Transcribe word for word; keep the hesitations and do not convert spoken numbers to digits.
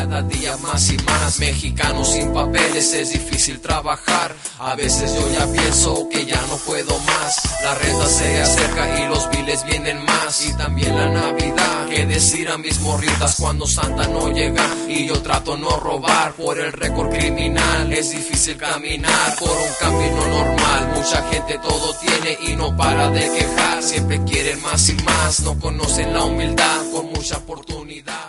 cada día más y más. Mexicanos sin papeles es difícil trabajar. A veces yo ya pienso que ya no puedo más. La renta se acerca y los biles vienen más. Y también la Navidad, que decir a mis morritas cuando Santa no llega. Y yo trato no robar por el récord criminal. Es difícil caminar por un camino normal. Mucha gente todo tiene y no para de quejar. Siempre quieren más y más, no conocen la humildad con mucha oportunidad.